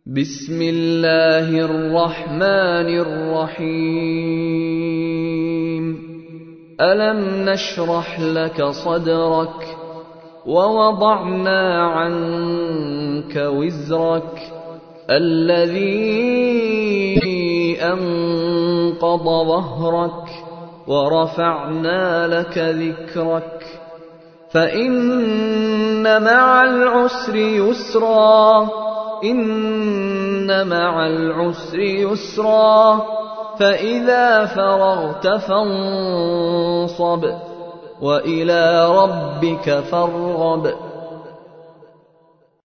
بسم الله الرحمن الرحيم ألم نشرح لك صدرك ووضعنا عنك وزرك الذي أنقض ظهرك ورفعنا لك ذكرك فإن مع العسر يسرا إن مع العسر يسرا فإذا فرغت فانصب وإلى ربك فارغب